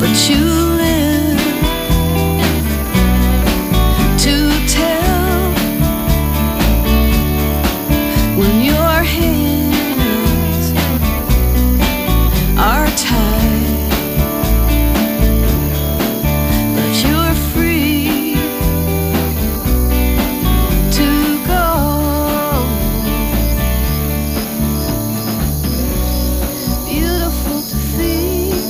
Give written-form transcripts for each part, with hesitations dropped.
what you live to tell when your hands are tied, but you're free to go. Beautiful to feel.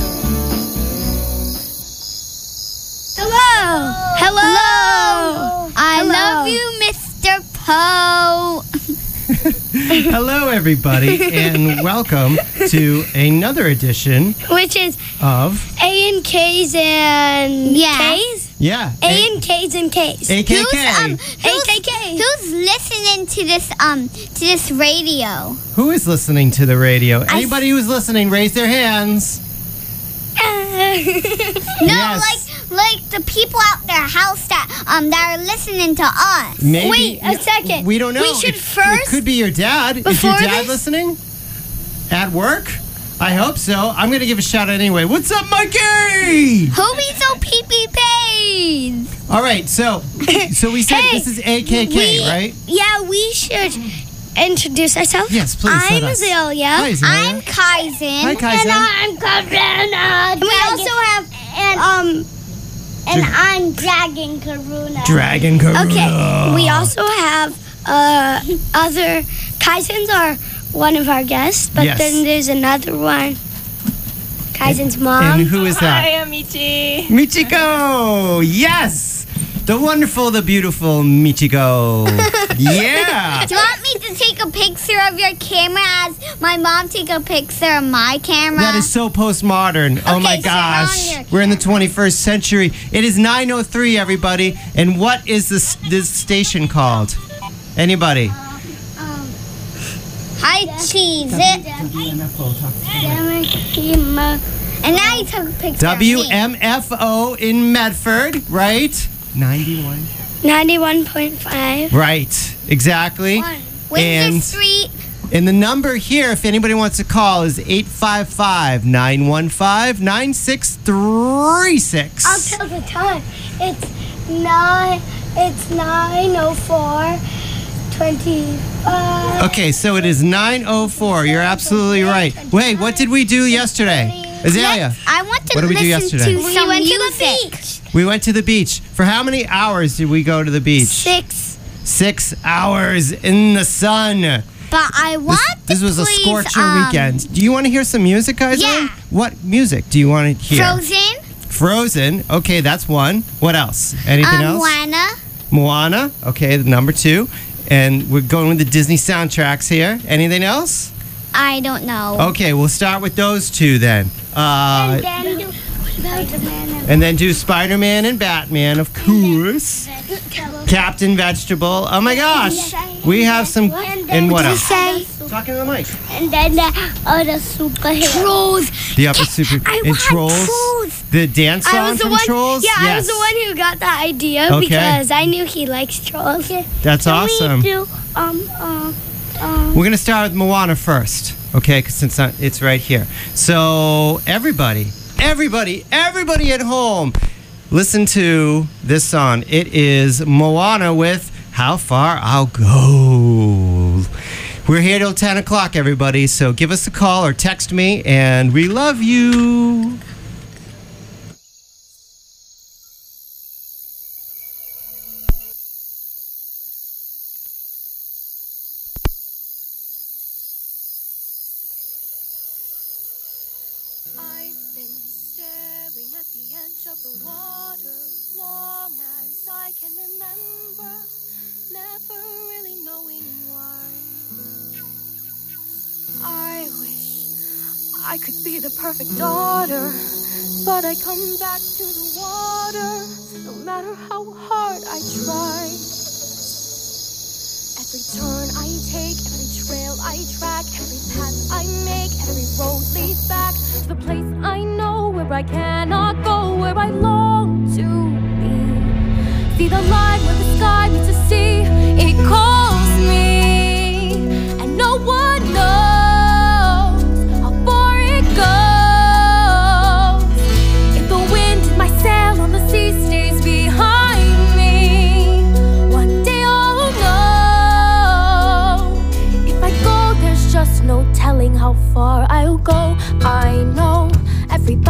Hello. Hello. I love you, Mr. Poe. Hello, everybody, and welcome to another edition Which is of A and K's and Yeah. K's? Yeah, A and K's and K's. AKK. AKK. Who's listening to this radio? Who is listening to the radio? Anybody who's listening, raise their hands. No, Yes. like the people out their house that are listening to us. Maybe. Wait a second. We don't know. We should It first- could be your dad. Is your Before dad this- listening? At work? I hope so. I'm going to give a shout out anyway. What's up, Mikey? Who be so pee-pee pays? All right, so we said Hey, this is AKK, right? Yeah, we should introduce ourselves. Yes, please, I'm let us. Azalea. Hi, Azalea. I'm Kaizen. Hi, Kaizen. I'm Karen. And we also have and I'm Dragon Karuna. Dragon Karuna. Okay, we also have other Kaizens are one of our guests, but Yes. then there's another one. Kaizen's mom. And who is that? I'm Michi. Michiko! Yes! The wonderful, the beautiful Michiko. Yeah! Do you want me to take a picture of your camera as my mom take a picture of my camera? That is so postmodern. Oh my Okay, so gosh. on your We're in the 21st century. It is 9:03, everybody. And what is this station called? Anybody? Hi, cheese it. And now you took a picture of me. WMFO in Medford, right? 91. 91.5. Right, exactly. Windsor And Street. And the number here, if anybody wants to call, is 855-915-9636. I'll tell the time. It's 9:04:25. Okay, so it is 9:04. You're absolutely right. Wait, what did we do yesterday? Azalea, I want to What did we do listen yesterday? to We some went to the music. beach. we went to the beach. For how many hours did we go to the beach? 6. 6 hours in the sun. But I want This to was a please, scorcher weekend. Do you want to hear some music, guys? Yeah. What music do you want to hear? Frozen. Frozen. Okay, that's one. What else? Anything else? Moana. Moana. Okay, the number 2. And we're going with the Disney soundtracks here. Anything else? I don't know. Okay, we'll start with those 2 then. And then do Spider-Man and Batman, of course. Captain Vegetable. Oh my gosh. We have some. And what else? Talking to the mic. And then the other superheroes. Trolls. The upper super. I and want Trolls. Trolls. The dance I song was the from one. Trolls? Yeah, I Yes. was the one who got the idea Okay. because I knew he likes trolls. That's awesome. We do We're going to start with Moana first, okay? Because since it's right here. So everybody at home, listen to this song. It is Moana with How Far I'll Go. We're here till 10 o'clock, everybody. So give us a call or text me, and we love you. I've been staring at the edge of the water long as I can remember, never really knowing why. I wish I could be the perfect daughter, but I come back to the water no matter how hard I try. Every turn I take, every trail I track, every path I make, every road leads back to the place I know where I cannot go, where I long to be. See the line where the sky meets the sea, it calls me, and no one knows how far it goes.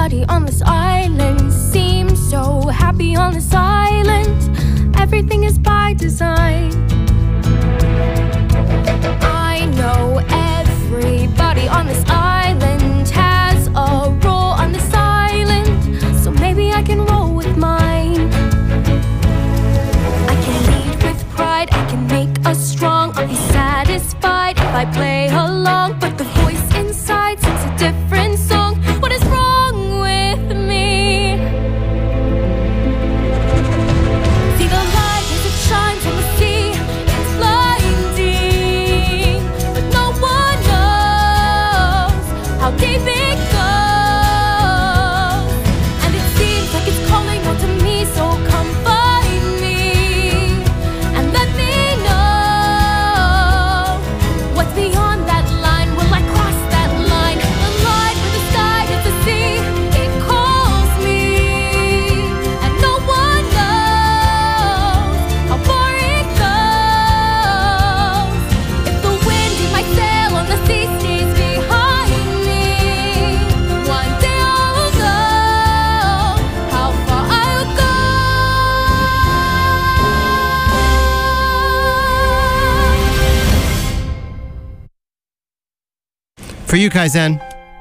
Everybody on this island seems so happy on this island. Everything is by design. I know everybody on this island has a role on this island, so maybe I can roll with mine. I can lead with pride, I can make us strong. I'll be satisfied if I play along, but the voice inside sings a different song. What is wrong with me? See the light as it shines on the sea. It's blinding, but no one knows how deep it goes. And it seems like it's calling out to me, so come find me and let me know what's beyond that line. Will I cross that line? The line with the sky is the sea. It calls me, and no one knows how far it goes. If the wind in my sail on the sea stays behind me, one day I'll know how far I'll go. For you, Kaizen.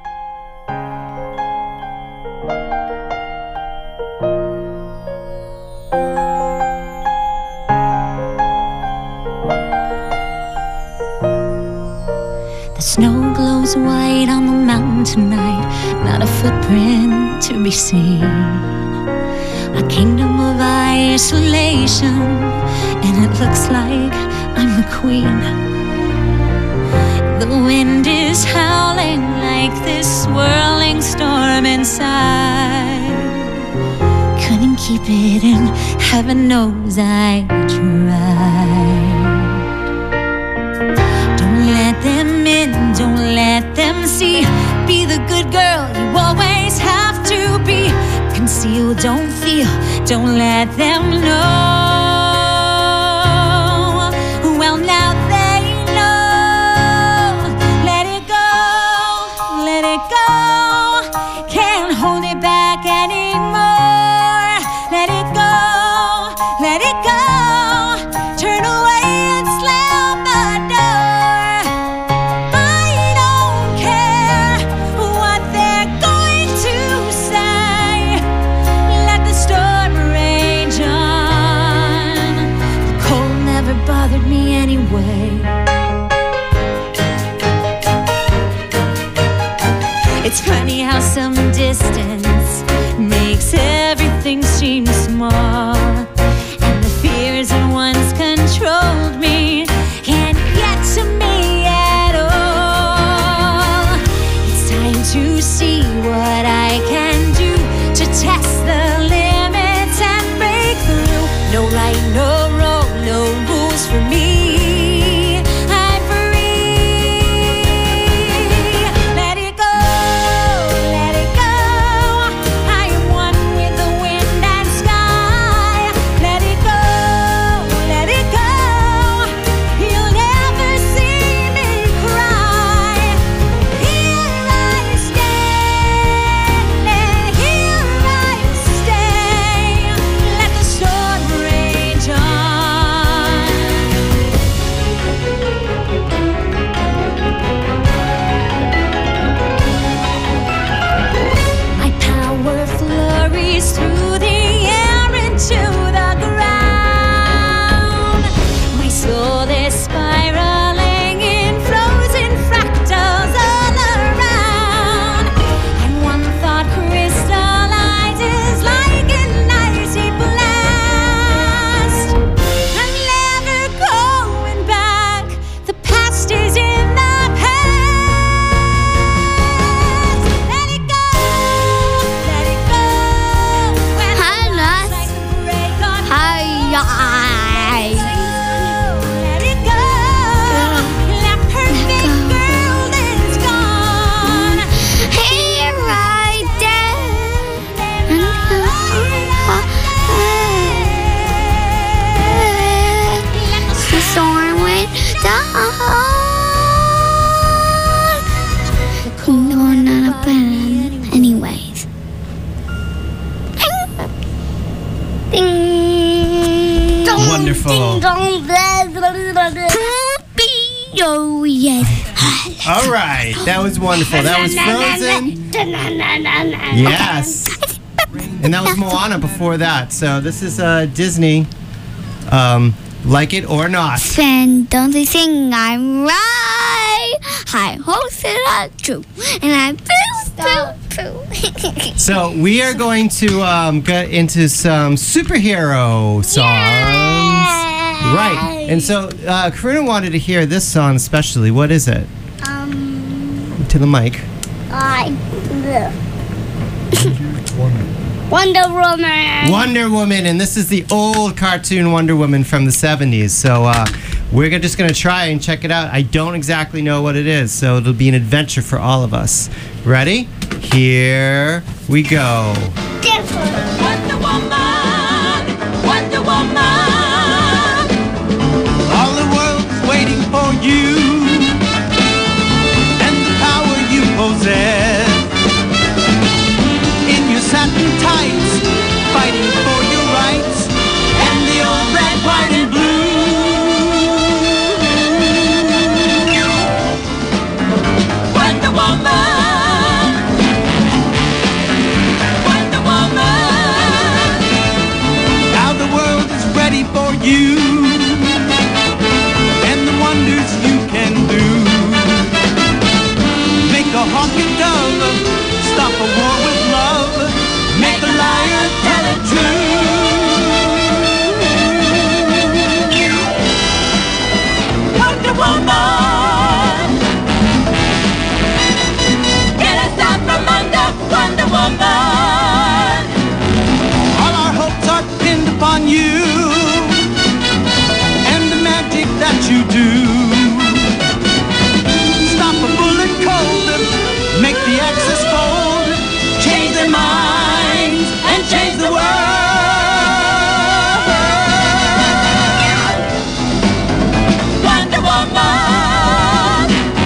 The snow glows white on the mountain tonight, not a footprint to be seen. A kingdom of isolation, and it looks like I'm the queen. The wind is howling like this swirling storm inside. Couldn't keep it in, heaven knows I tried. Don't let them in, don't let them see. Be the good girl you always have to be. Conceal, don't feel, don't let them know. Well, now they know. Let it go, let it go. Can't hold it back anymore. Let it go, let it go. Turn away and slam the door. I don't care what they're going to say. Let the storm rage on. The cold never bothered me anyway. It's funny how some distance makes everything seem small. And the fears that once controlled me can't get to me at all. It's time to see what I can do to test the limits and break through. No right, no wrong, no rules for me. I'm free. Let it go, let it go. I am one with the wind and sky. Let it go, let it go. You'll never see me cry. Here I stand, and here I stand. Wonderful. dong, blah, blah, blah, blah. Oh, yes. All right, that was wonderful. That was Frozen. Yes. And that was Moana before that. So this is Disney. Like it or not. Then don't they sing I'm right? I hope it's true. And I'm poo. So we are going to get into some superhero songs. Right. And so Karina wanted to hear this song especially. What is it? To the mic. Wonder Woman. Wonder Woman, and this is the old cartoon Wonder Woman from the 70s. So we're just going to try and check it out. I don't exactly know what it is, so it'll be an adventure for all of us. Ready? Here we go. Wonder Woman, Wonder Woman. All the world's waiting for you and the power you possess. In your satin tights, fighting for your rights, and the old red, white, and blue. Wonder Woman, Wonder Woman. Now the world is ready for you and the wonders you can do. Make a hawking dove, stop a war with love, make a liar tell it true. Wonder Woman, get us out from under. Wonder Woman, All our hopes are pinned upon you and the magic that you do. Stop a bullet cold, make the axis fold, change their minds and change the world. Wonder Woman,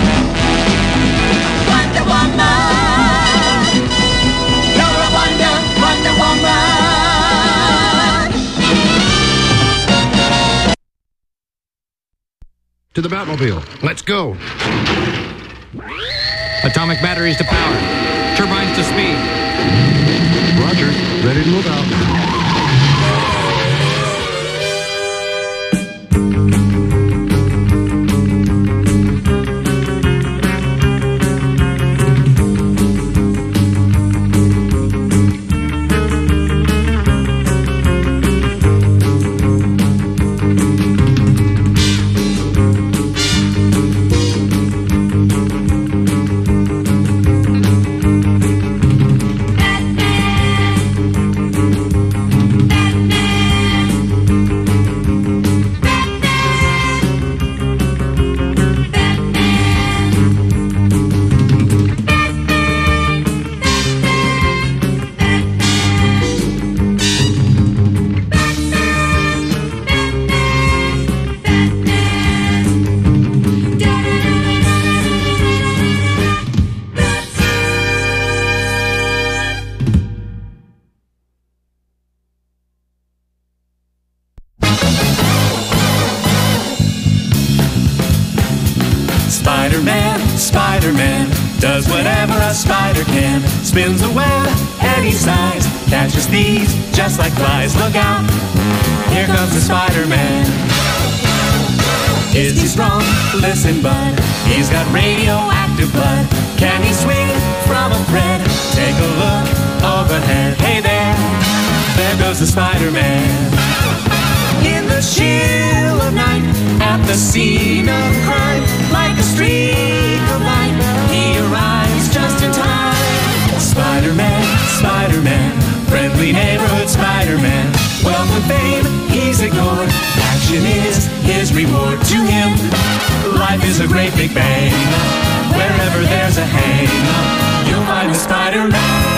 Wonder Woman. You're a wonder, Wonder Woman. To the Batmobile. Let's go. Atomic batteries to power. Turbines to speed. Roger. Ready to move out. Spider-Man, Spider-Man, does whatever a spider can. Spins a web any size, catches thieves just like flies. Look out, here comes the Spider-Man. Is he strong? Listen, bud, he's got radioactive blood. Can he swing from a thread? Take a look overhead. Hey there goes the Spider-Man. In the chill of night, at the scene of crime, like a streak of light, he arrives just in time. Spider-Man, Spider-Man, friendly neighborhood Spider-Man. Wealth and fame, he's ignored. Action is his reward. To him, life is a great big bang. Wherever there's a hang, you'll find the Spider-Man.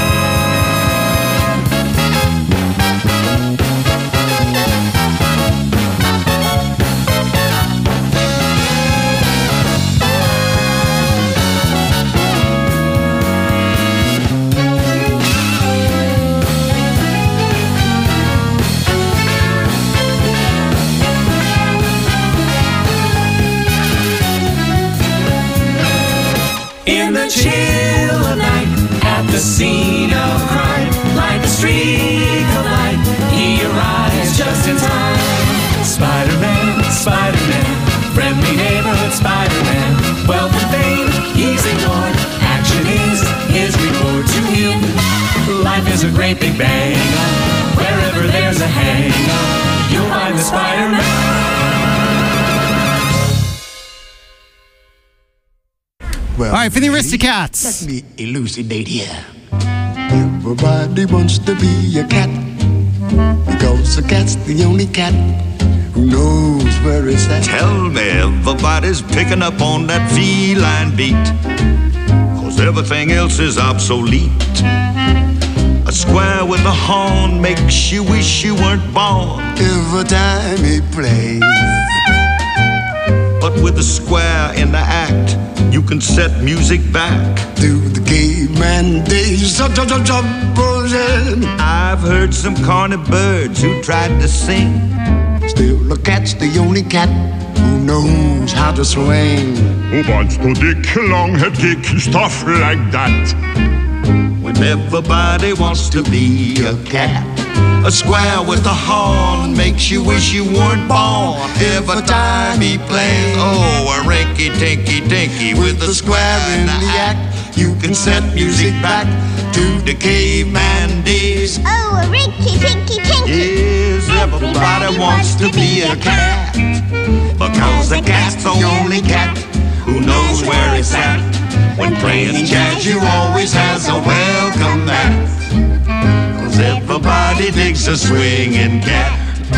life is a great big bang. Wherever there's a hang, you'll find the Spider-Man. All right, for the Aristocats. Let me elucidate here. Everybody wants to be a cat, because a cat's the only cat who knows where it's at. Tell me everybody's picking up on that feline beat, 'cause everything else is obsolete. A square with a horn makes you wish you weren't born every time he plays. But with a square in the act, you can set music back to the caveman days. I've heard some corny birds who tried to sing. Still, the cat's the only cat who knows how to swing. Who wants to dick, long-head kick, stuff like that? When everybody wants to be a cat, a square with a horn makes you wish you weren't born every time he plays. Oh, a rinky-tinky-dinky with a square in the act. You can set music back to the caveman days. Oh, a rinky-tinky-tinky. Yes, everybody wants to be a cat, because a cat's the only cat who knows where it's at. When playing jazz, you always has a welcome mat, 'cause everybody digs a swinging cat.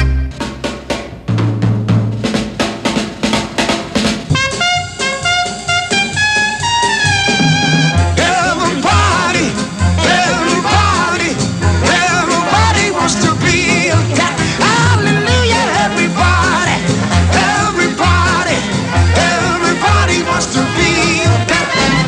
Everybody wants to be a cat. Hallelujah, everybody wants to be a cat.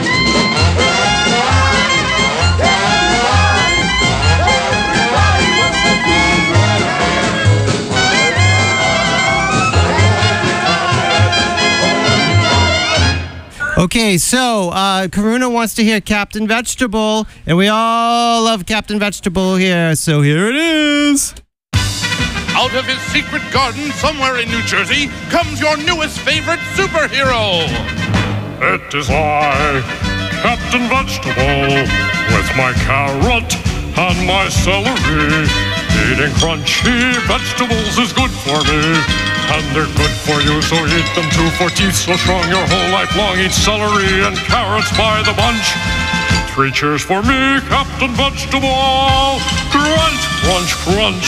Okay, so Karuna wants to hear Captain Vegetable, and we all love Captain Vegetable here, so here it is. Out of his secret garden somewhere in New Jersey comes your newest favorite superhero. It is I, Captain Vegetable, with my carrot and my celery. Eating crunchy vegetables is good for me, and they're good for you, so eat them too, for teeth so strong your whole life long. Eat celery and carrots by the bunch. 3 cheers for me, Captain Vegetable. Crunch, crunch, crunch.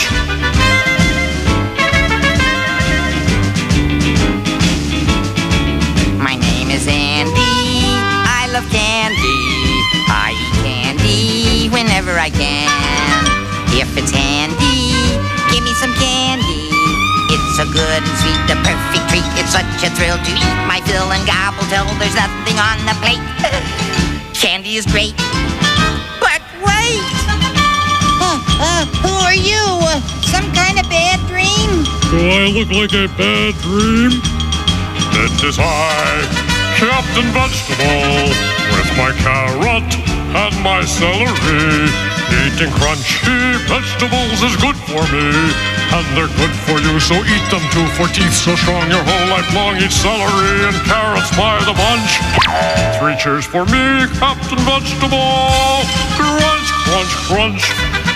My name is Andy. I love candy. I eat candy whenever I can. If it's handy, give me some candy. It's so good and sweet, the perfect treat. It's such a thrill to eat my fill and gobble till there's nothing on the plate. Candy is great, but wait! Who are you? Some kind of bad dream? Do I look like a bad dream? It is I, Captain Vegetable, with my carrot and my celery. Eating crunchy vegetables is good for me, and they're good for you, so eat them too, for teeth so strong your whole life long. Eat celery and carrots by the bunch. 3 cheers for me, Captain Vegetable. Crunch, crunch, crunch.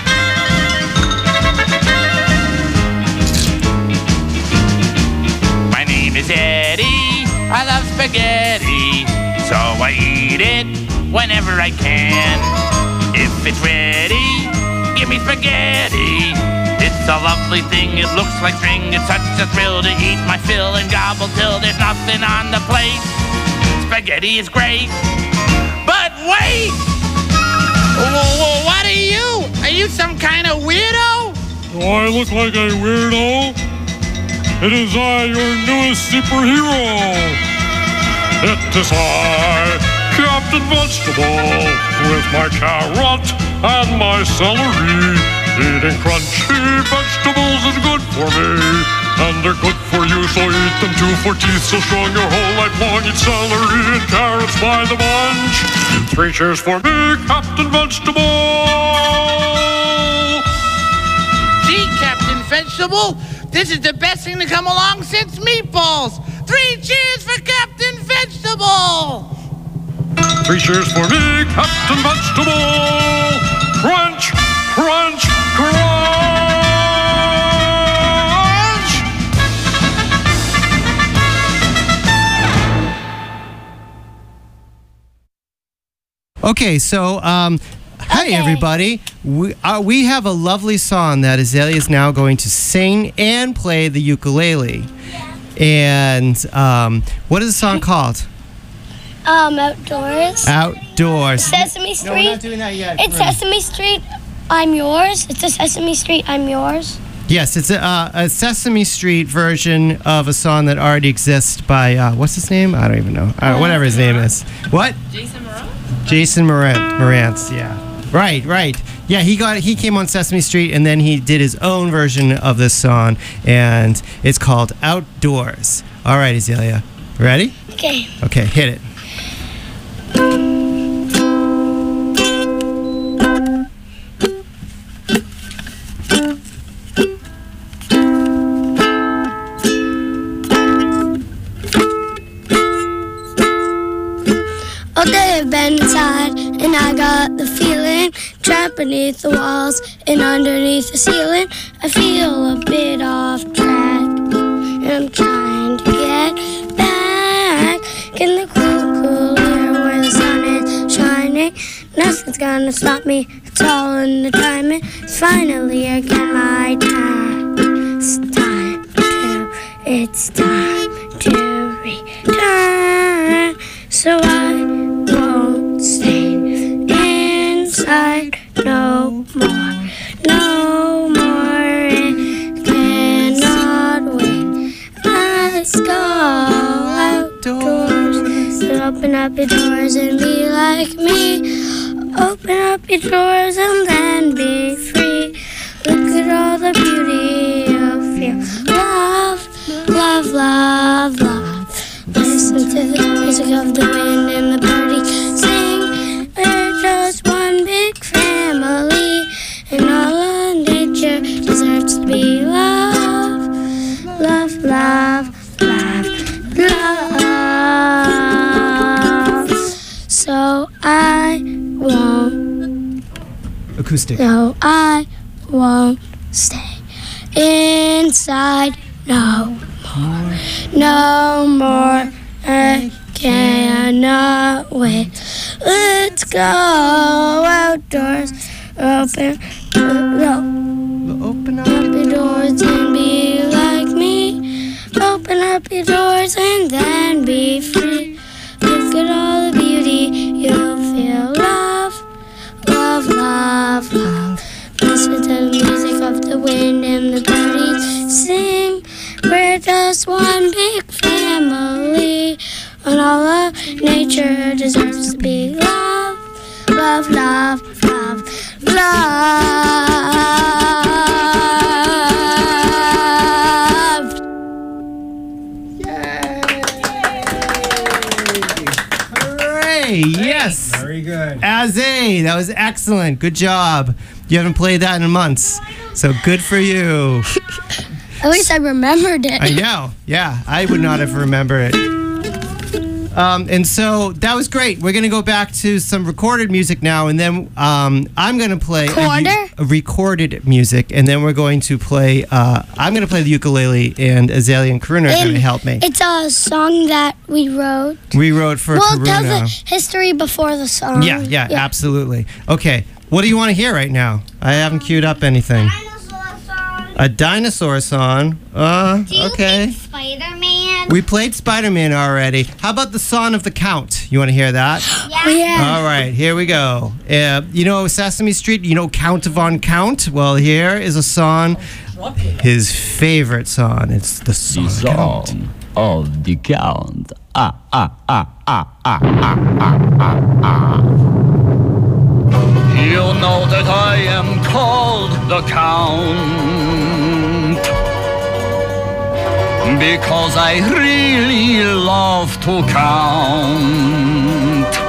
My name is Eddie. I love spaghetti, so I eat it whenever I can. If it's ready, give me spaghetti. It's a lovely thing, it looks like string. It's such a thrill to eat my fill and gobble till there's nothing on the plate. Spaghetti is great, but wait! Whoa, what are you? Are you some kind of weirdo? Do I look like a weirdo? It is I, your newest superhero. It is I, Captain Vegetable, with my carrot and my celery. Eating crunchy vegetables is good for me, and they're good for you, so eat them too, for teeth so strong your whole life long. Eat celery and carrots by the bunch. 3 cheers for me, Captain Vegetable. Gee, Captain Vegetable, this is the best thing to come along since meatballs. 3 cheers for Captain Vegetable. 3 cheers for me, Captain Vegetable. Crunch, Okay, so hey everybody, we have a lovely song that Azalea is now going to sing and play the ukulele. And what is the song called? Outdoors. Outdoors. Sesame Street. No, we're not doing that yet. It's Sesame Street, I'm yours. It's a Sesame Street, I'm yours. Yes, it's a Sesame Street version of a song that already exists by, what's his name? I don't even know. Whatever his name is. What? Jason Morant? Jason Morantz, yeah. Right. Yeah, he came on Sesame Street and then he did his own version of this song, and it's called Outdoors. All right, Azalea. Ready? Okay. Okay, hit it. All day I've been inside, and I got the feeling trapped beneath the walls and underneath the ceiling. I feel a bit off track, and I'm trying to get back in the cool air where the sun is shining. Nothing's gonna stop me, it's all in the timing. It's finally again my time. It's time to return. So I won't stay inside no more. It cannot wait. Let's go outdoors. Open up your doors and be like me. Open up your doors and then be free. Look at all the beauty you'll feel. Love, love, love, love. Listen to the music of the wind and the birdies sing. We're just one big family, and all of nature deserves to be loved. Love, love, love, love. So I won't. Acoustic. No, I won't stay inside no more. No more. I cannot wait. Let's go outdoors. Open up your doors and be like me. Open up your doors and then be free. Look at all the beauty you'll feel. Love, love, love, love. Listen to the music of the wind and the birdies sing. We're just one big family, and all of nature deserves to be loved. Love, love, love, loved. Hooray! Yes! Very good. Azay, that was excellent. Good job. You haven't played that in months, so good for you. At least I remembered it. I know. Yeah, I would not have remembered it. And so that was great. We're going to go back to some recorded music now, and then I'm going to play a recorded music, and then we're going to play. I'm going to play the ukulele, and Azalea and Karuna are going to help me. It's a song that we wrote. We wrote for Karuna. Karuna. Tell the history before the song. Yeah, absolutely. Okay, what do you want to hear right now? I haven't queued up anything. A dinosaur song. Okay. Spider-Man. We played Spider-Man already. How about the Song of the Count? You want to hear that? Yeah. All right, here we go. You know Sesame Street? You know Count Von Count? Well, here is a song, his favorite song. It's the Song of the Count. You know that I am called the Count because I really love to count.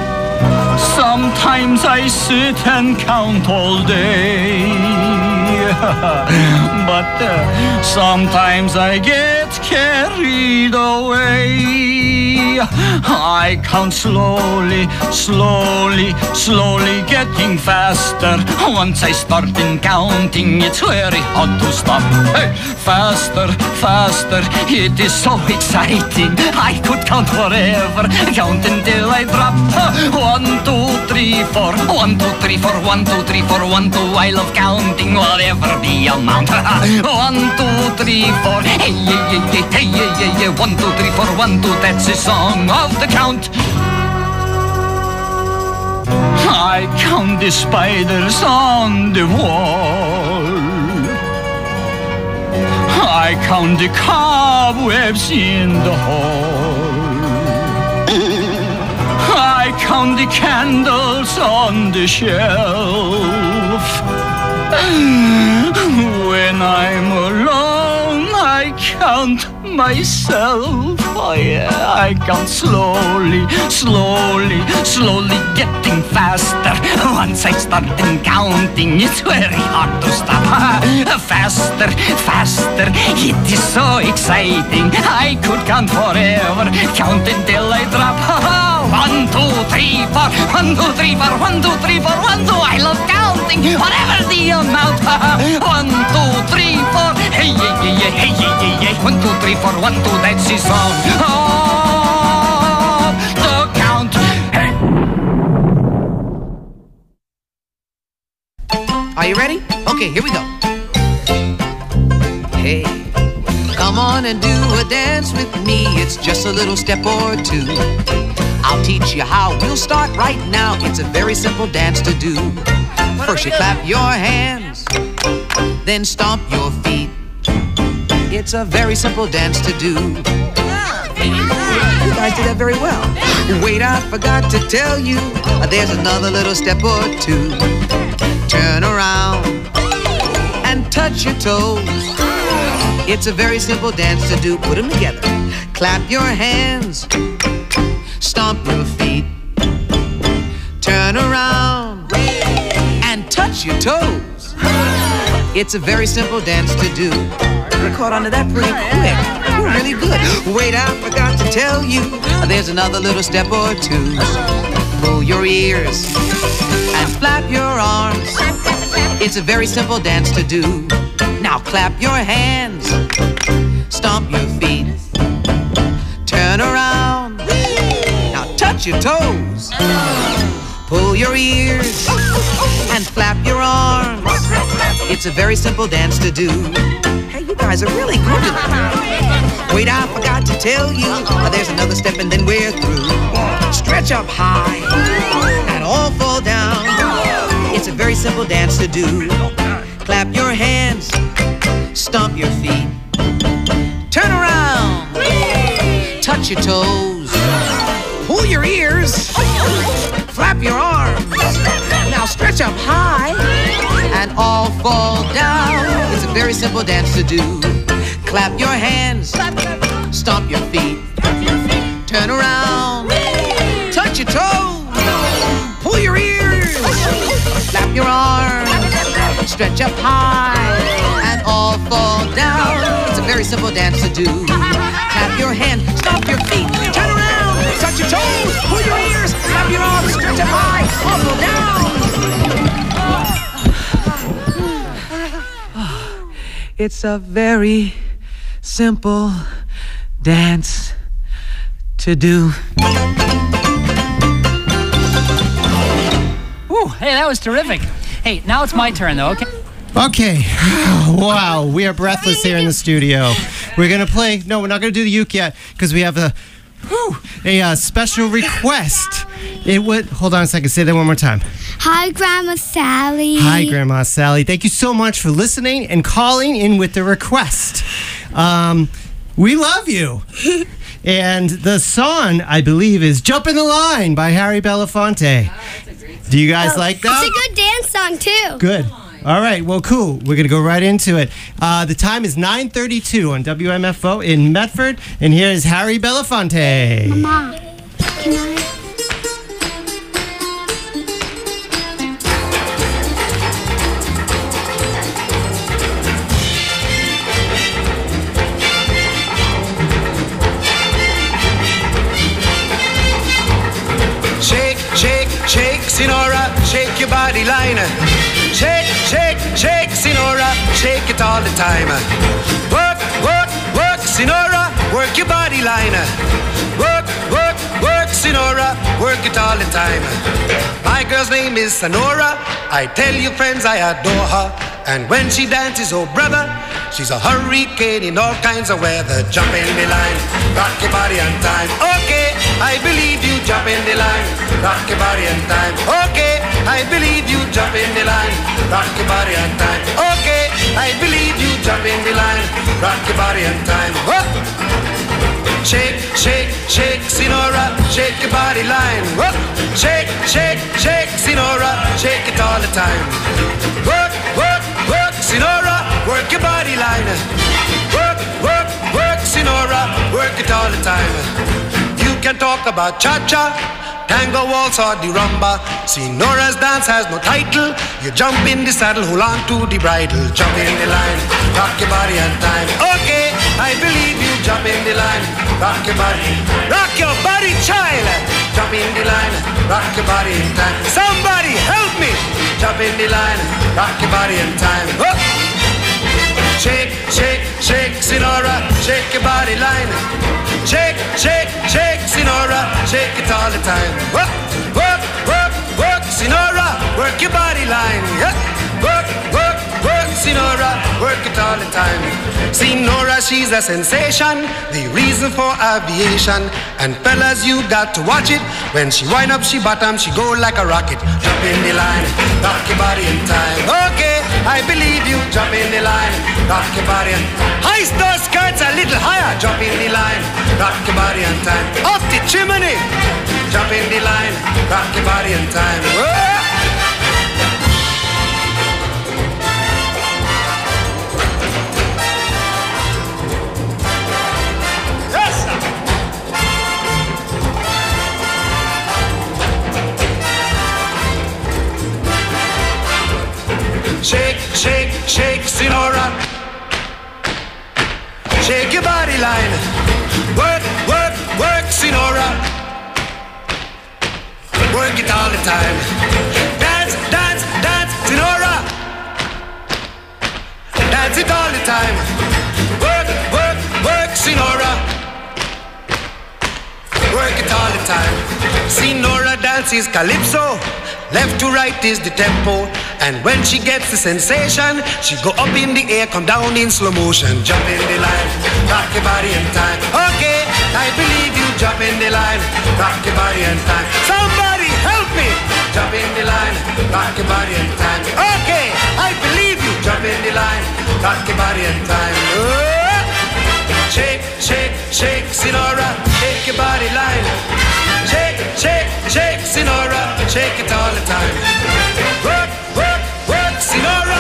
Sometimes I sit and count all day, But sometimes I get carried away. I count slowly, slowly, slowly getting faster. Once I start in counting, it's very hard to stop. Hey, faster, faster, it is so exciting. I could count forever, count until I drop. 1, 2, 3, 4, 1, 2, 3, 4, 1, 2, 3, 4, 1, 2. I love counting whatever the amount. 1, 2, 3, 4, hey, hey, hey, hey, hey, hey, 1, 2, 3, 4, 1, 2. That's the song of the count. I count the spiders on the wall. I count the cobwebs in the hall. I count the candles on the shelf. When I'm alone, I count myself. Oh yeah, I count slowly, slowly, slowly getting faster. Once I start in counting, it's very hard to stop. Faster, faster, it is so exciting. I could count forever, count until I drop. 1, 2, 3, 4, 1, 2, 3, 4, 1, 2, 3, 4, 1, 2. I love counting, whatever the amount. 1, 2, 3, 4, hey, hey, hey, hey, hey, hey, 1, 2, 3, 4, 1, 2. That's the song of the count. Hey. Are you ready? Okay, here we go. Hey, come on and do a dance with me. It's just a little step or two. I'll teach you how. We'll start right now. It's a very simple dance to do. First you clap your hands, then stomp your feet. It's a very simple dance to do. You guys did that very well. Wait, I forgot to tell you, there's another little step or two. Turn around and touch your toes. It's a very simple dance to do. Put them together. Clap your hands, stomp your feet, turn around and touch your toes. It's a very simple dance to do. You caught on to that pretty quick. You're really good. Wait, I forgot to tell you, there's another little step or two. Pull your ears and flap your arms. It's a very simple dance to do. Now clap your hands, stomp your feet, turn around. Now touch your toes. Pull your ears and flap your arms. It's a very simple dance to do. Hey, you guys are really good at it. Wait, I forgot to tell you, there's another step and then we're through. Stretch up high and all fall down. It's a very simple dance to do. Clap your hands, stomp your feet, turn around, touch your toes, pull your ears, flap your arms. Now stretch up high and all fall down. It's a very simple dance to do. Clap your hands, stomp your feet, turn around, touch your toes, pull your ears, flap your arms, stretch up high and all fall down. It's a very simple dance to do. Clap your hands, stomp your feet, turn around, touch your toes, pull your ears, flap your arms, stretch up high, all fall down. It's a very simple dance to do. Ooh, hey, that was terrific. Hey, now it's my turn, though, okay? Okay. Wow, we are breathless here in the studio. We're going to play... No, we're not going to do the uke yet, because we have a special request. It would... Hold on a second. Say that one more time. Hi, Grandma Sally. Hi, Grandma Sally. Thank you so much for listening and calling in with the request. We love you. And the song, I believe, is Jump in the Line by Harry Belafonte. Do you guys like that? It's a good dance song, too. Good. All right. Well, cool. We're going to go right into it. The time is 9:32 on WMFO in Medford. And here is Harry Belafonte. Mama, can I... your body line. Shake, shake, shake, Sinora, shake it all the time. Work, work, work, Sinora, work your body line. Work, work, work, Sinora, work it all the time. My girl's name is Sonora. I tell you friends, I adore her. And when she dances, oh brother, she's a hurricane in all kinds of weather. Jump in the line, rock your body on time. Okay, I believe you, jump in the line, rock your body on time. Okay, I believe you, jump in the line, rock your body on time. Okay, I believe you, jump in the line, rock your body on time. Whoa. Shake, shake, shake, Sinora, shake your body line. Whoa. Shake, shake, shake, Sinora, shake it all the time. Work, work, work, Sinora, work your body line. Work, work, work, Sinora, work it all the time. You can talk about cha-cha, tango, waltz or the rumba. Sinora's dance has no title. You jump in the saddle, hold on to the bridle. Jump in the line, rock your body on time. Okay, I believe you, jump in the line, rock your body, child. Jump in the line, rock your body in time. Somebody help me. Jump in the line, rock your body in time. Whoa. Shake, shake, shake, Sinora, shake your body line. Shake, shake, shake, Sinora, shake it all the time. Work, work, work, work, Sinora, work your body line. Yeah. Work, work, work, Sinora, work it all the time. Sinora, she's a sensation, the reason for aviation. And fellas, you got to watch it. When she wind up, she bottom, she go like a rocket. Jump in the line, rock your body in time. Okay, I believe you, jump in the line, rock your body in time. Heist those skirts a little higher, jump in the line, rock your body in time. Off the chimney, jump in the line, rock your body in time. Whoa. Shake, shake, shake, Sinora. Shake your body line. Work, work, work, Sinora. Work it all the time. Dance, dance, dance, Sinora. Dance it all the time. Work, work, work, Sinora. Work it all the time. Sinora dances calypso. Left to right is the tempo. And when she gets the sensation, she go up in the air, come down in slow motion. Jump in the line, rock your body in time. Okay, I believe you, jump in the line, rock your body in time. Somebody help me! Jump in the line, rock your body in time. Okay, I believe you, jump in the line, rock your body in time. Oh! Shake, shake, shake, Sinora, shake your body line. Shake, shake, shake, Sinora, shake it all the time. Work, work, work, Sinora.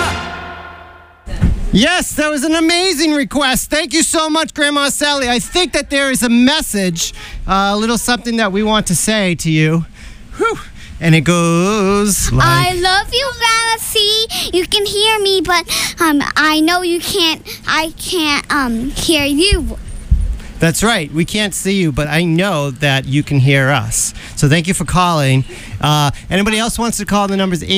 Yes, that was an amazing request. Thank you so much, Grandma Sally. I think that there is a message, a little something that we want to say to you. Whew. And it goes like... I love you, Grandma C. You can hear me, but I know you can't. I can't hear you. That's right. We can't see you, but I know that you can hear us. So thank you for calling. Anybody else wants to call? The number is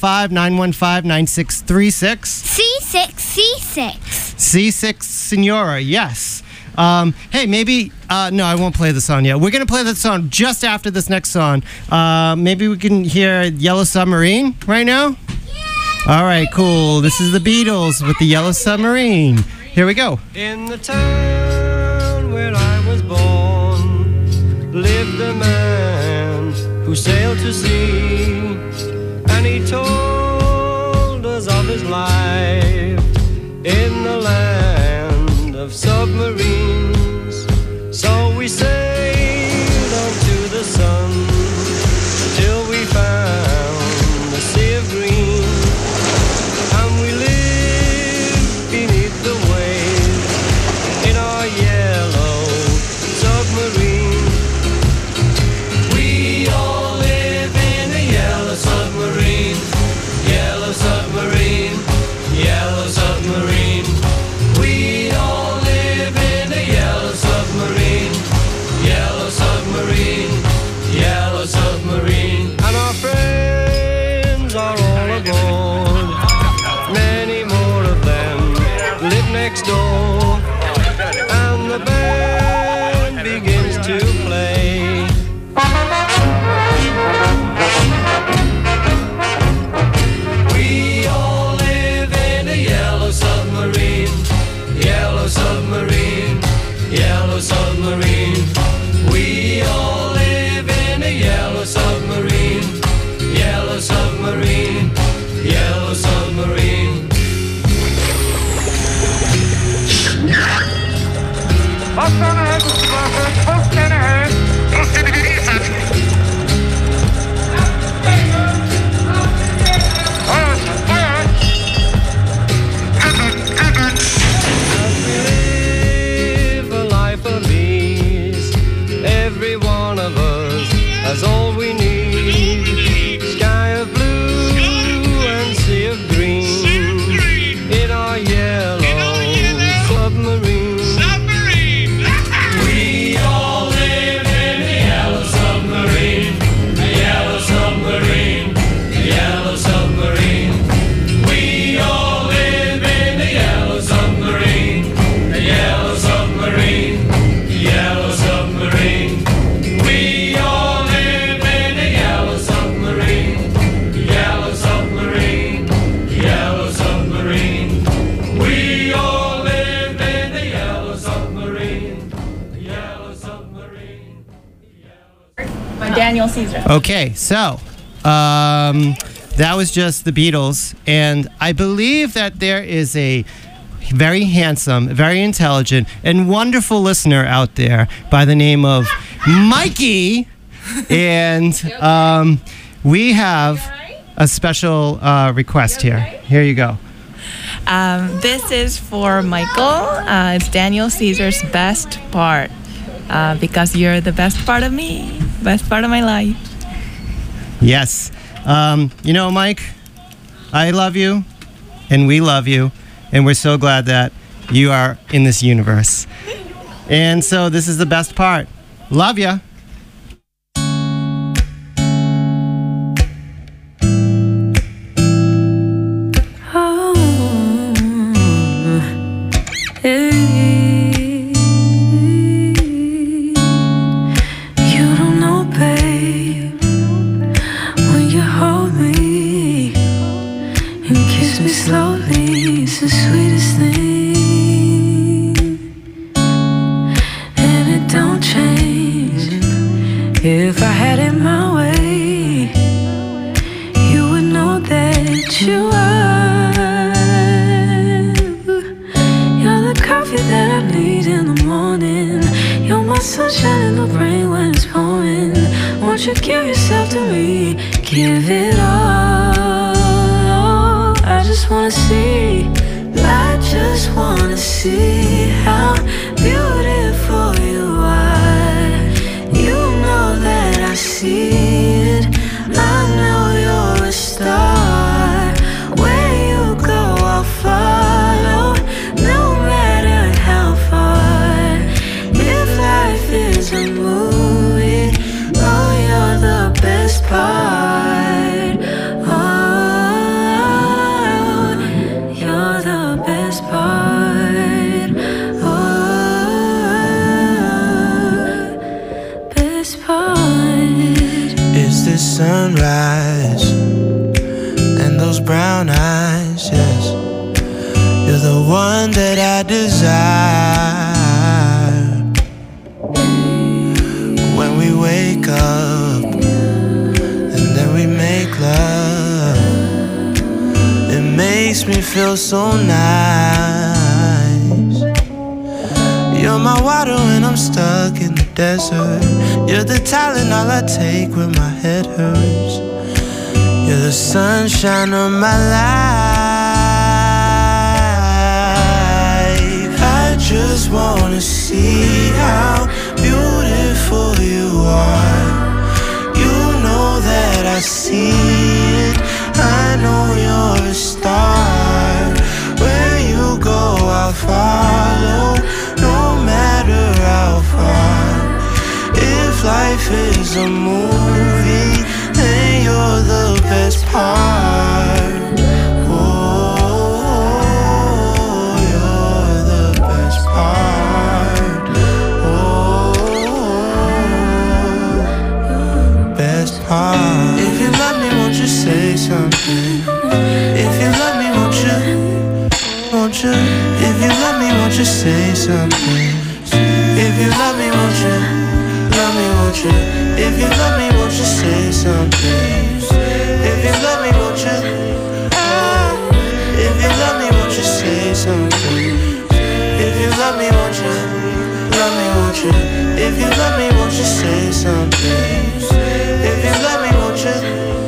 855-915-9636. C6. C6 Senora, yes. Hey, maybe... no, I won't play the song yet. We're going to play the song just after this next song. Maybe we can hear Yellow Submarine right now? Yeah! All right, cool. This is the Beatles with the Yellow Submarine. Here we go. In the town where I was born lived a man who sailed to sea, and he told us of his life in the land of submarines. So we sailed on to the sun till we found the sea of green, and we lived beneath the waves in our yellow submarine. We all live in a yellow submarine, yellow submarine, yellow Daniel Caesar. Okay, so that was just the Beatles, and I believe that there is a very handsome, very intelligent, and wonderful listener out there by the name of Mikey, and we have a special request here. Here you go. This is for Michael. It's Daniel Caesar's Best Part. Because you're the best part of me, best part of my life. Yes. You know, Mike, I love you, and we love you, and we're so glad that you are in this universe. And so this is the best part. Love ya. If I had it my way, you would know that you are. You're the coffee that I need in the morning. You're my sunshine in the rain when it's pouring. Won't you give yourself to me? Give it all. I just wanna see. I just wanna see how beautiful you are. You know that I see it. I know you're a star. Where you go, I'll follow, no matter how far. If life is a movie, oh, you're the best part. Oh, you're the best part. Oh, best part. It's the sunrise and those brown eyes, yes. You're the one that I desire. When we wake up and then we make love, it makes me feel so nice. You're my water when I'm stuck in the desert. You're the Tylenol I take when my head hurts. You're the sunshine of my life. I just wanna see how beautiful you are. You know that I see it. I know you're a star. Where you go, I'll follow, no matter how far. If life is a movie, then you're the best part. Oh, you're the best part. Oh, best part. If you love me, won't you say something? If you love me, won't you? Won't you? If you love me, won't you say something? If you love me, won't you? Love me, won't you? If you love me, won't you say something? If you love me, won't you? If you love me, won't you say something? If you love me, won't you? Love me, won't you? If you love me, won't you say something? If you love me, won't you?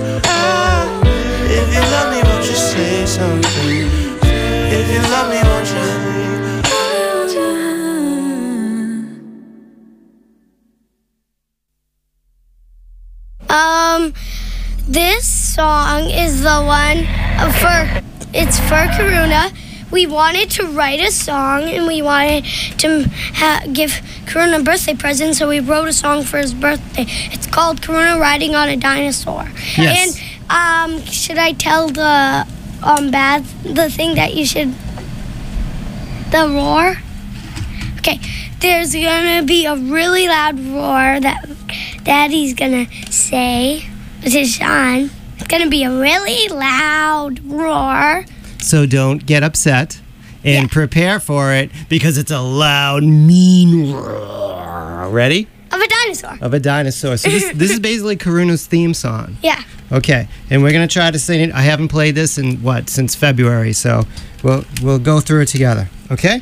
If you love me, won't you say something? If you love me, won't you? This song is the one it's for Karuna. We wanted to write a song and we wanted to give Karuna a birthday present, so we wrote a song for his birthday. It's called Karuna Riding on a Dinosaur. Yes. And should I tell the the thing that you should, the roar? Okay, there's gonna be a really loud roar that Daddy's gonna say to Sean. It's gonna be a really loud roar. So don't get upset and prepare for it because it's a loud, mean roar. Ready? Of a dinosaur. dinosaur. Of a dinosaur. So this is basically Karuna's theme song. Yeah. Okay, and we're gonna try to sing it. I haven't played this in since February, so we'll go through it together. Okay.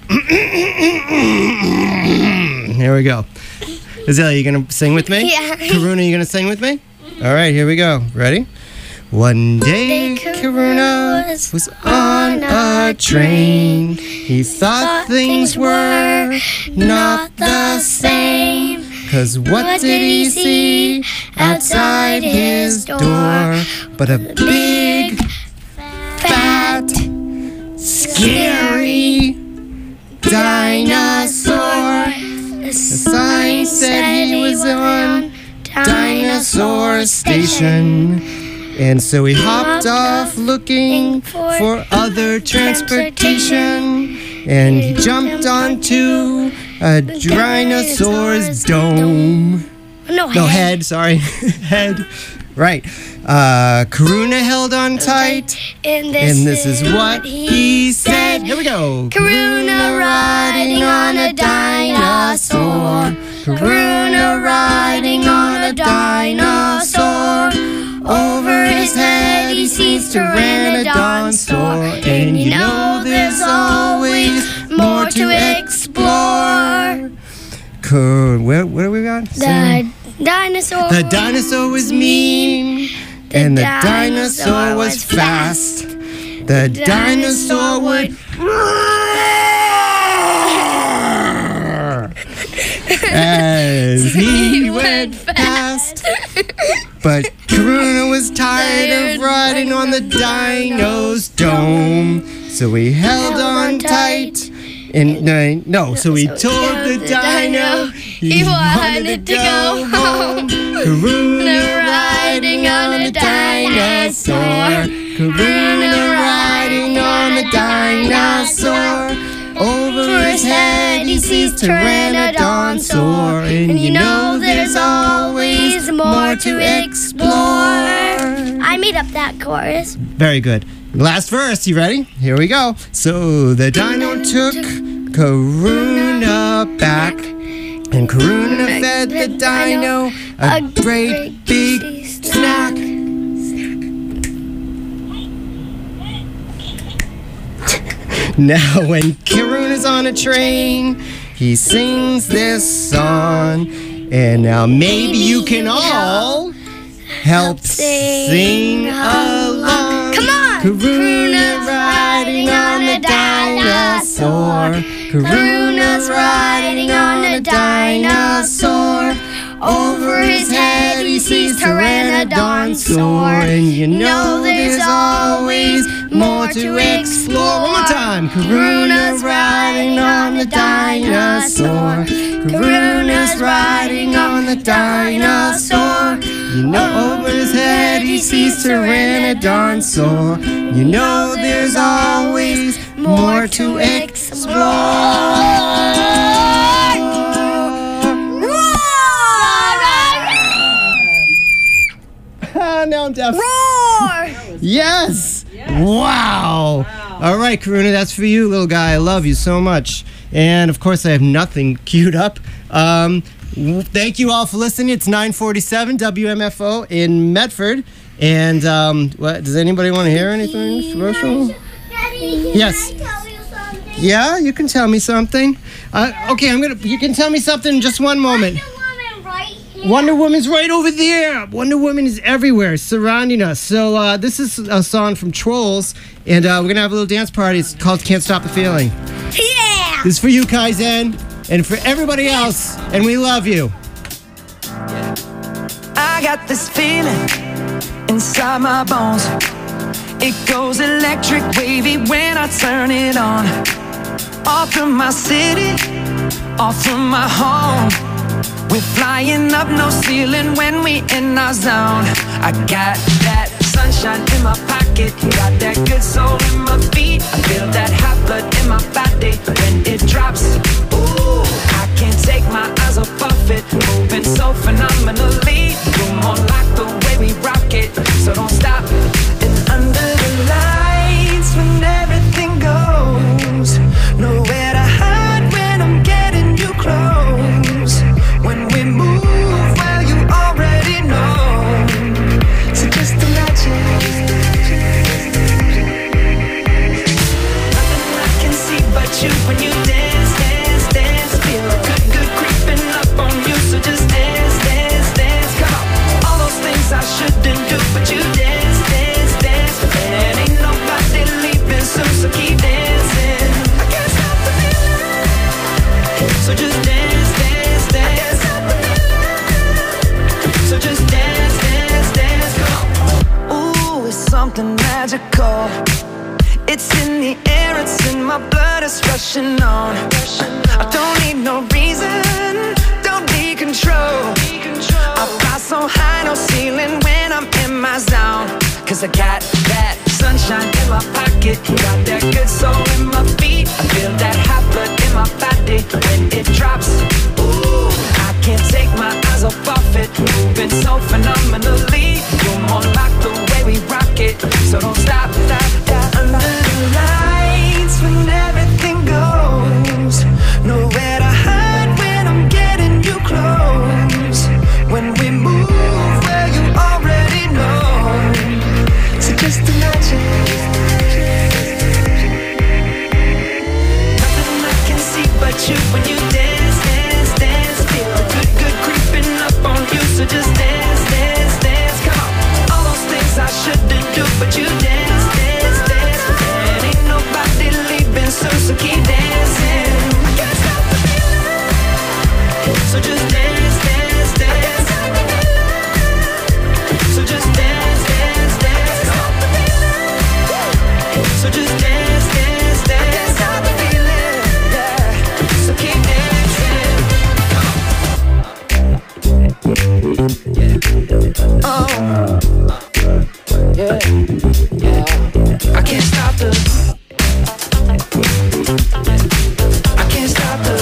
Here we go. Azalea, you gonna sing with me? Yeah. Karuna, you gonna sing with me? All right, here we go. Ready? One day Karuna was on a train. He thought things were not the same. 'Cause what did he see outside his door but a big, fat, scary dinosaur? The sign said he was on Dinosaur Station. And so he hopped off looking for other transportation. And he jumped onto a dinosaur's dome. No, head, sorry. Head. Right. Karuna held on tight. And this is what he said. Here we go. Karuna riding on a dinosaur. Karuna riding on a dinosaur. Over his head he sees Pteranodon soar. And you know there's always more to explore. Cool. What do we got? The dinosaur. The dinosaur was mean. And the dinosaur was fast. The dinosaur would as he went past. But Karuna was tired of riding on the dino's dome. So he held on tight. And so he told the dino he wanted to go home. Karuna riding on a dinosaur. Karuna riding on a dinosaur. Over his head he sees Pteranodon soar. And you know there's always more to explore. I made up that chorus. Very good. Last verse, you ready? Here we go. So the dino took Karuna back, and Karuna fed the dino a great big snack. Now when Karuna's on a train, he sings this song, and now maybe you can all help sing along. Come on! Karuna riding on a dinosaur. Karuna's riding on a dinosaur. Over his head he sees Pteranodon soar. And you know there's always more to explore. One more time. Karuna's riding on the dinosaur. Karuna's riding on the dinosaur. You know over his head he sees Pteranodon soar. You know there's always more to explore. Now I'm deaf. Roar! Yes! Wow! All right, Karuna, that's for you, little guy. I love you so much. And, of course, I have nothing queued up. Thank you all for listening. It's 9:47 WMFO in Medford. And does anybody want to hear anything special? Yes. Yeah, you can tell me something. Okay, you can tell me something in just one moment. Wonder Woman's right over there. Wonder Woman is everywhere, surrounding us. So this is a song from Trolls, and we're going to have a little dance party. It's called Can't Stop the Feeling. Yeah! This is for you, Kaizen, and for everybody else, and we love you. I got this feeling inside my bones. It goes electric wavy when I turn it on. Off from my city, off from my home. We're flying up, no ceiling when we in our zone. I got that sunshine in my pocket, got that good soul in my feet. I feel that hot blood in my body when it drops. Ooh, I can't take my eyes off of it, moving so phenomenally. You're more like the way we rock it, so don't stop. And under the lights when everything goes, nowhere to hide when I'm getting you close. When we move just rushing on. I don't need no reason, don't need control. I fly so high, no ceiling when I'm in my zone. Cause I got that sunshine in my pocket, got that good soul in my feet. I feel that hot blood in my body when it drops. Ooh, I can't take my eyes off of it, moving so phenomenally. You're more like the way we rock it, so don't stop, stop, stop. Under the lights when everything goes, nowhere to hide when I'm getting you close. When we move where you already know, so just imagine. Nothing I can see but you when you dance, dance, dance. Feel the good, good creeping up on you, so just dance, dance, dance. Come on, all those things I shouldn't do, but you dance, dance, dance. And ain't nobody leaving soon, so keep dancing. I can't stop the feeling, so just dance, dance, dance. So just dance, dance, dance. So just dance, dance, dance. I can't stop the feeling, yeah. So keep dancing. Oh, yeah, yeah. I can't stop the. I can't stop the.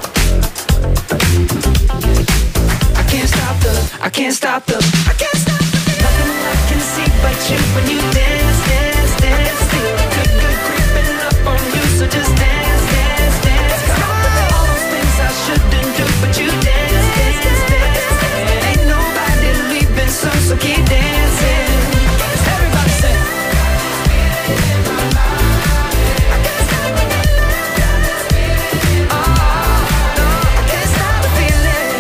I can't stop the. I can't stop the. I can't stop the. Nothing I can see but you when you dance, dance, dance. Feel good, good creeping up on you, so just dance, dance, dance. Come on, all those things I shouldn't do, but you dance, dance, dance. And ain't nobody leaving soon, so keep dancing. Everybody say. I can't stop the feeling. Oh, no, I can't stop the feeling.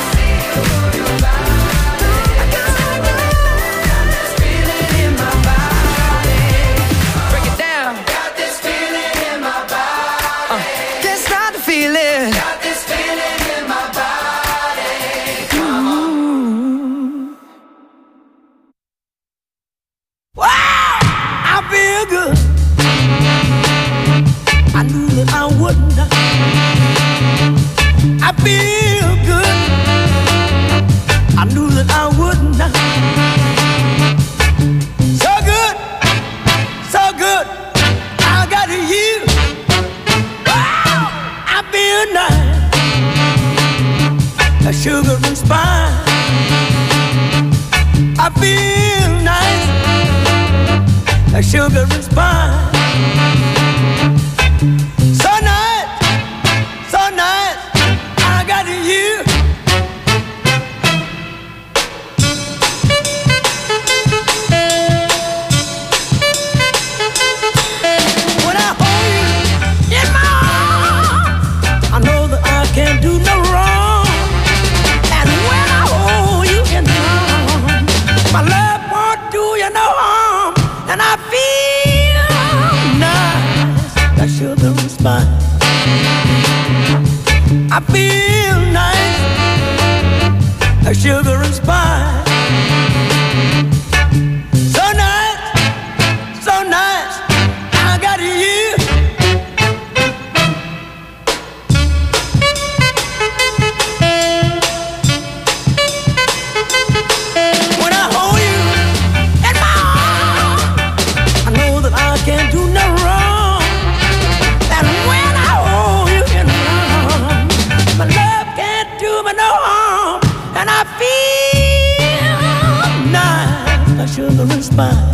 I can't stop the feeling in my body. Break it down. Got this feeling in my body. Can't stop the feeling. Got this feeling in my body. Come on. Wow, I feel good. I knew that I wouldn't. I feel good. I knew that I wouldn't. So good, so good. I got you. Wow, I feel nice. A sugar and spice. I feel nice. A sugar and spice. So nice, so nice. I got you. When I hold you in my arms, I know that I can't do no wrong. And when I hold you in my arms, my love won't do you no harm. And I feel nice, like sugar and spice. I feel nice, like sugar and spice. So nice, so nice. I got you. When I hold you in my arms, I know that I can't do no wrong. And when I hold you in my arms, my love can't do me no harm. And I feel nice, like sugar and spice.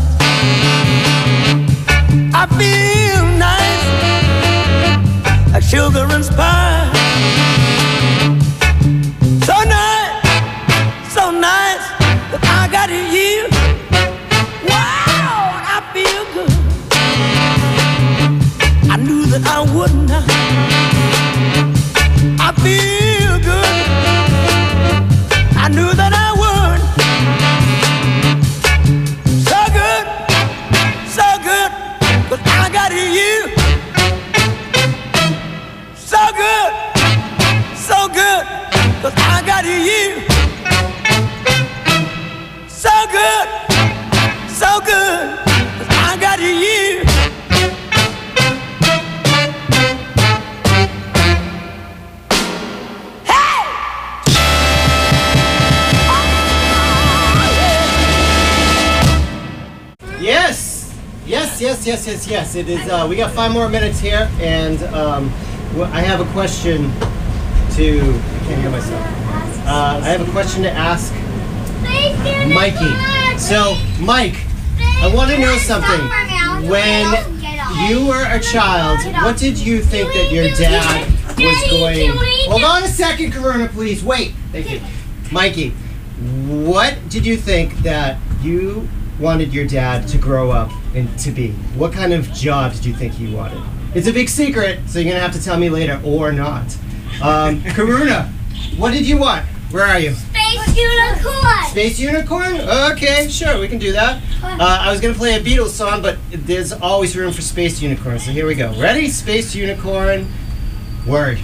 I feel nice, like sugar and spice. So nice, so nice that I got you. Wow, I feel good. I knew that I wouldn't. I feel good. I knew that I would. So good, so good, 'cause I got you. So good, so good, 'cause I got you. So good, so good, 'cause I got you. Yes. It is. We got 5 more minutes here, and I have a question to. I can't hear myself. I have a question to ask Mikey. So, Mike, I want to know something. When you were a child, what did you think that your dad was going? Hold on a second, Karuna, please. Wait. Thank you, Mikey. What did you think that you wanted your dad to grow up and to be? What kind of job did you think he wanted? It's a big secret, so you're gonna have to tell me later or not. Karuna, what did you want? Where are you? Space unicorn. Space unicorn? Okay, sure, we can do that. I was gonna play a Beatles song, but there's always room for space unicorn, so here we go. Ready? Space unicorn. Word.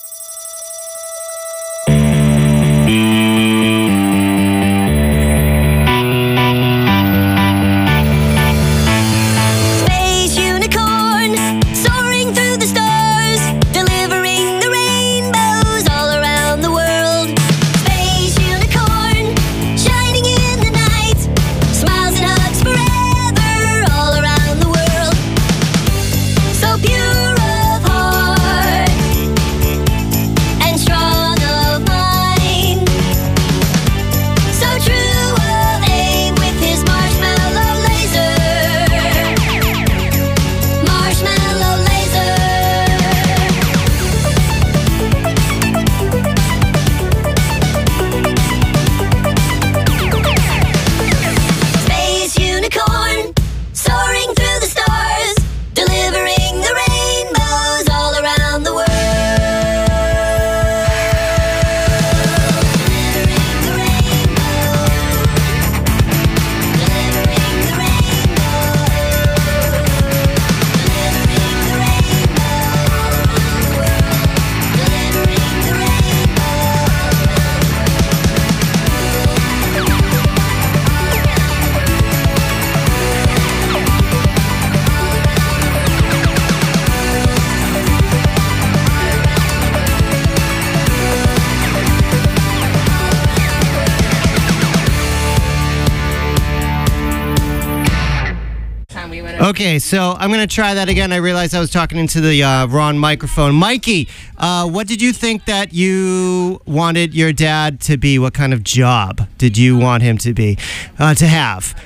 Okay, so I'm going to try that again. I realized I was talking into the wrong microphone. Mikey, what did you think that you wanted your dad to be? What kind of job did you want him to be, to have?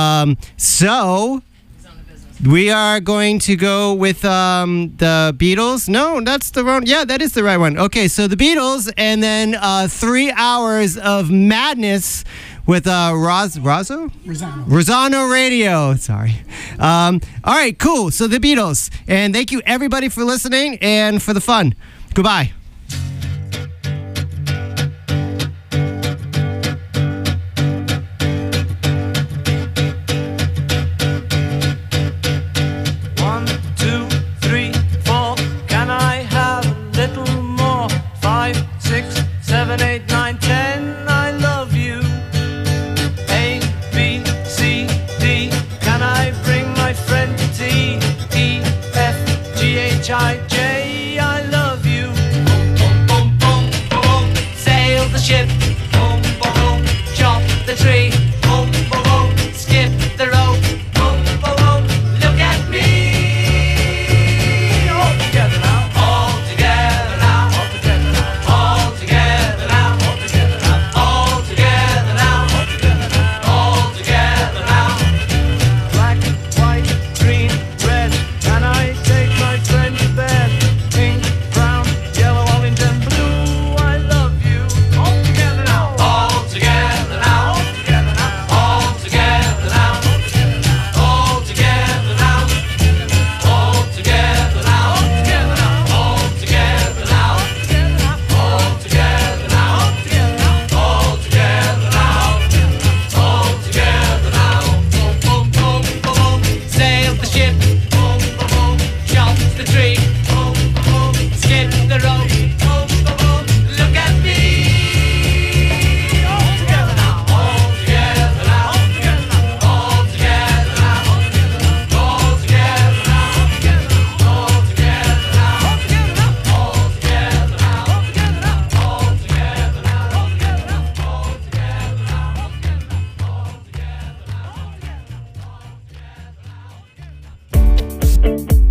So we are going to go with the Beatles. No, that's the wrong. Yeah, that is the right one. Okay, so the Beatles, and then 3 hours of madness with Rosano Radio. Sorry. All right, cool. So the Beatles. And thank you, everybody, for listening and for the fun. Goodbye.